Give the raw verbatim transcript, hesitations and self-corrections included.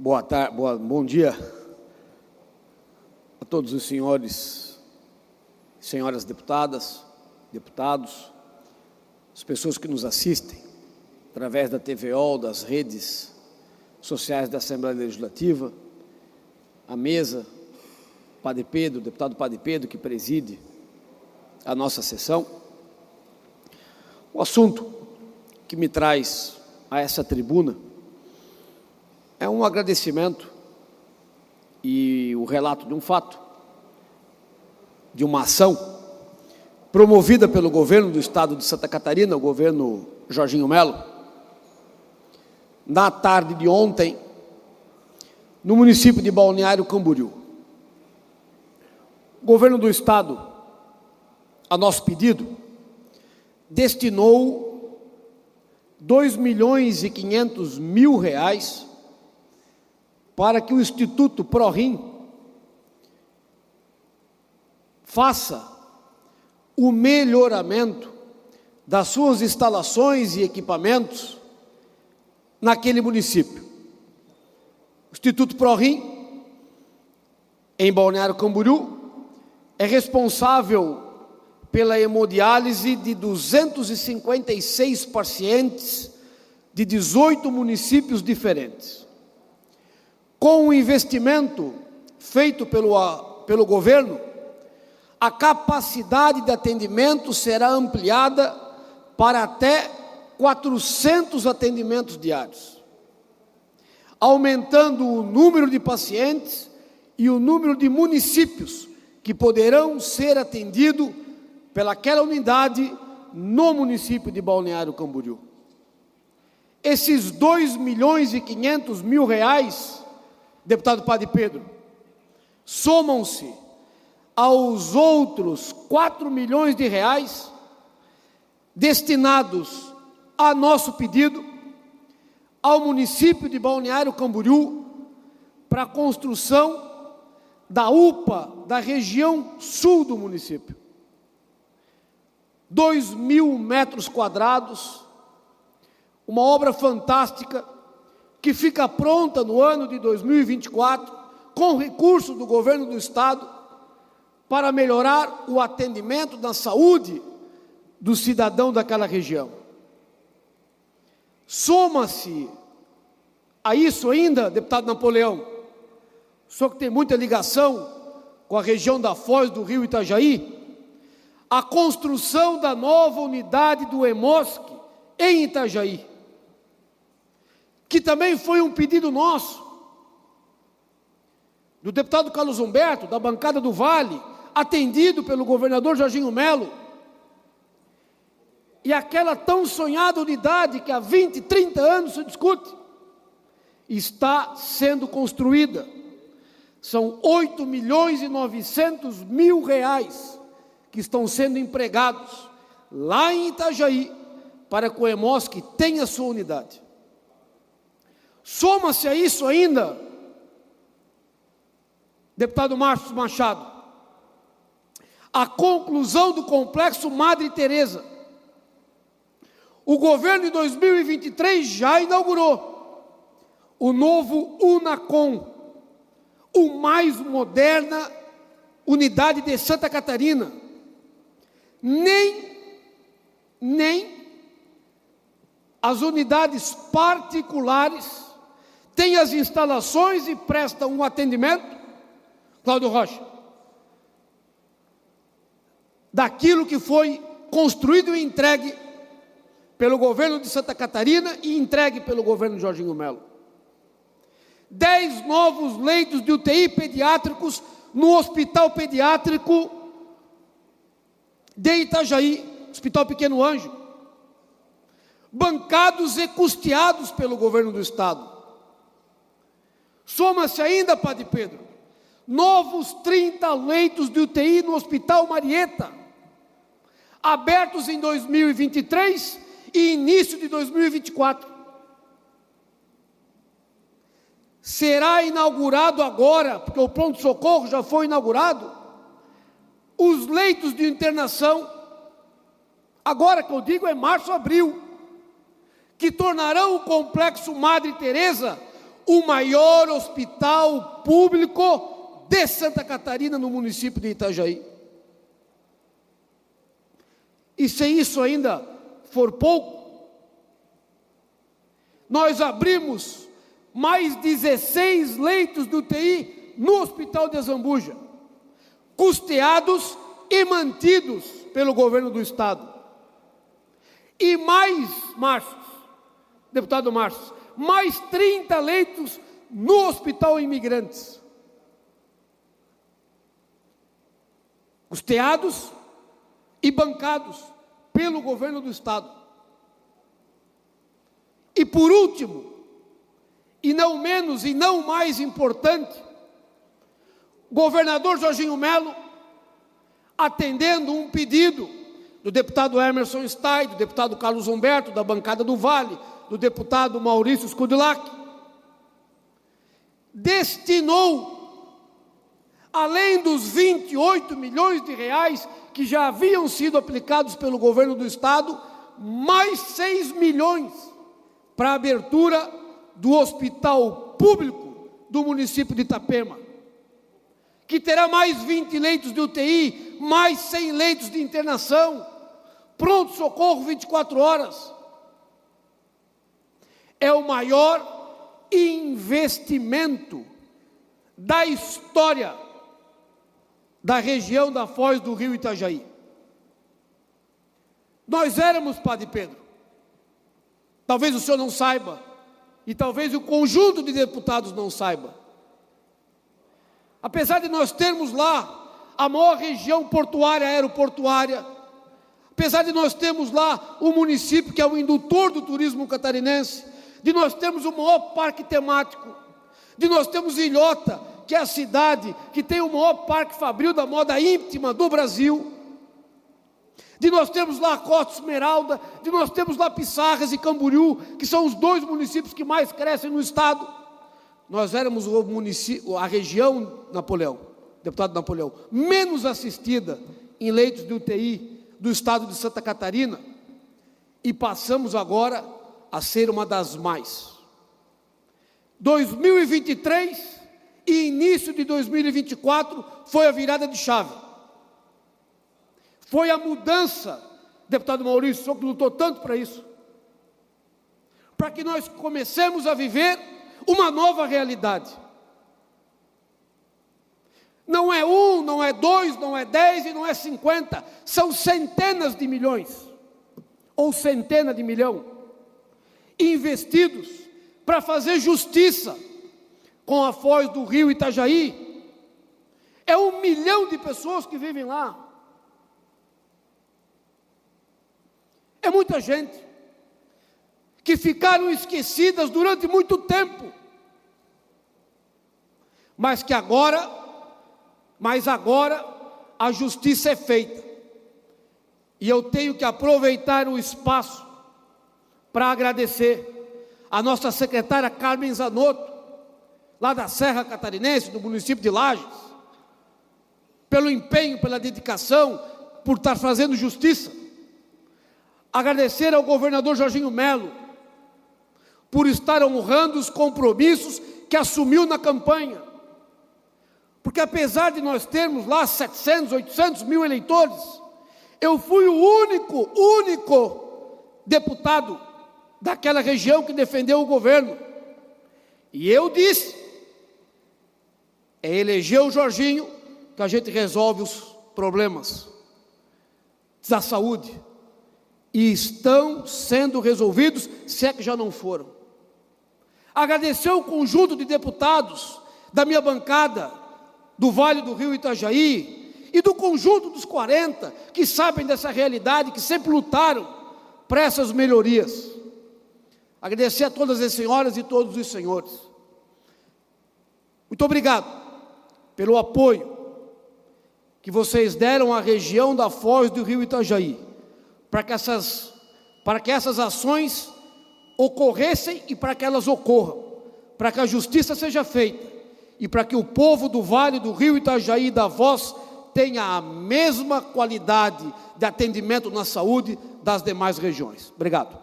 Boa tarde, boa, bom dia a todos os senhores, senhoras deputadas, deputados, as pessoas que nos assistem através da T V O, das redes sociais da Assembleia Legislativa, a mesa, Padre Pedro, o deputado Padre Pedro, que preside a nossa sessão. O assunto que me traz a essa tribuna é um agradecimento e o relato de um fato, de uma ação promovida pelo governo do estado de Santa Catarina, o governo Jorginho Melo, na tarde de ontem, no município de Balneário Camboriú. O governo do estado, a nosso pedido, destinou dois milhões e quinhentos mil reais para que o Instituto ProRim faça o melhoramento das suas instalações e equipamentos naquele município. O Instituto ProRim, em Balneário Camboriú, é responsável pela hemodiálise de duzentos e cinquenta e seis pacientes de dezoito municípios diferentes. Com o investimento feito pelo, pelo governo, a capacidade de atendimento será ampliada para até quatrocentos atendimentos diários, aumentando o número de pacientes e o número de municípios que poderão ser atendidos pelaquela unidade no município de Balneário Camboriú. Esses dois milhões e quinhentos mil reais, deputado Padre Pedro, somam-se aos outros quatro milhões de reais destinados a nosso pedido ao município de Balneário Camboriú para a construção da U P A da região sul do município. Dois mil metros quadrados, uma obra fantástica que fica pronta no ano de dois mil e vinte e quatro, com recurso do governo do estado, para melhorar o atendimento da saúde do cidadão daquela região. Soma-se a isso ainda, deputado Napoleão, o senhor que tem muita ligação com a região da Foz do Rio Itajaí, a construção da nova unidade do EMOSC em Itajaí, que também foi um pedido nosso, do deputado Carlos Humberto, da bancada do Vale, atendido pelo governador Jorginho Melo, e aquela tão sonhada unidade que há vinte, trinta anos se discute, está sendo construída. São oito milhões e novecentos mil reais que estão sendo empregados lá em Itajaí para que o EMOSC tenha sua unidade. Soma-se a isso ainda, deputado Márcio Machado, a conclusão do complexo Madre Teresa. O governo de dois mil e vinte e três já inaugurou o novo UNACOM, o mais moderna unidade de Santa Catarina. Nem, nem as unidades particulares têm as instalações e prestam um atendimento, Cláudio Rocha, daquilo que foi construído e entregue pelo governo de Santa Catarina e entregue pelo governo de Jorginho Melo. Dez novos leitos de U T I pediátricos no Hospital Pediátrico de Itajaí, Hospital Pequeno Anjo, bancados e custeados pelo governo do estado. Soma-se ainda, Padre Pedro, novos trinta leitos de U T I no Hospital Marieta, abertos em dois mil e vinte e três e início de dois mil e vinte e quatro. Será inaugurado agora, porque o pronto-socorro já foi inaugurado, os leitos de internação, agora que eu digo é março, abril, que tornarão o complexo Madre Teresa o maior hospital público de Santa Catarina, no município de Itajaí. E se isso ainda for pouco, nós abrimos mais dezesseis leitos de U T I no Hospital de Azambuja, custeados e mantidos pelo governo do estado. E mais, Márcio, deputado Márcio, mais trinta leitos no Hospital Imigrantes, custeados e bancados pelo governo do estado. E por último, e não menos e não mais importante, o governador Jorginho Melo, atendendo um pedido do deputado Emerson Stay, do deputado Carlos Humberto, da bancada do Vale, do deputado Maurício Scudlac, destinou, além dos vinte e oito milhões de reais que já haviam sido aplicados pelo governo do estado, mais seis milhões para a abertura do hospital público do município de Itapema, que terá mais vinte leitos de U T I, mais cem leitos de internação, pronto-socorro vinte e quatro horas. É o maior investimento da história da região da Foz do Rio Itajaí. Nós éramos, Padre Pedro, talvez o senhor não saiba, e talvez o conjunto de deputados não saiba, apesar de nós termos lá a maior região portuária, aeroportuária, apesar de nós termos lá o município que é o indutor do turismo catarinense, de nós termos o maior parque temático, de nós termos Ilhota, que é a cidade que tem o maior parque fabril da moda íntima do Brasil, de nós termos lá a Costa Esmeralda, de nós termos lá Pissarras e Camboriú, que são os dois municípios que mais crescem no estado. Nós éramos o município, a região, Napoleão, deputado Napoleão, menos assistida em leitos de U T I do estado de Santa Catarina, e passamos agora a ser uma das mais. dois mil e vinte e três e início de dois mil e vinte e quatro foi a virada de chave. Foi a mudança, deputado Maurício, o senhor que lutou tanto para isso, para que nós comecemos a viver uma nova realidade. Não é um, não é dois, não é dez e não é cinquenta, são centenas de milhões, ou centena de milhão, investidos para fazer justiça com a Foz do Rio Itajaí. É um milhão de pessoas que vivem lá. É muita gente que ficaram esquecidas durante muito tempo, mas que agora, mas agora a justiça é feita. E eu tenho que aproveitar o espaço para agradecer a nossa secretária Carmen Zanotto, lá da Serra Catarinense, do município de Lages, pelo empenho, pela dedicação, por estar fazendo justiça. Agradecer ao governador Jorginho Melo, por estar honrando os compromissos que assumiu na campanha. Porque apesar de nós termos lá setecentos, oitocentos mil eleitores, eu fui o único, único deputado daquela região que defendeu o governo. E eu disse, é eleger o Jorginho que a gente resolve os problemas da saúde. E estão sendo resolvidos, se é que já não foram. Agradecer o conjunto de deputados da minha bancada, do Vale do Rio Itajaí, e do conjunto dos quarenta, que sabem dessa realidade, que sempre lutaram para essas melhorias. Agradecer a todas as senhoras e todos os senhores. Muito obrigado pelo apoio que vocês deram à região da Foz do Rio Itajaí, para que essas, para que essas ações ocorressem e para que elas ocorram, para que a justiça seja feita e para que o povo do Vale do Rio Itajaí e da Foz tenha a mesma qualidade de atendimento na saúde das demais regiões. Obrigado.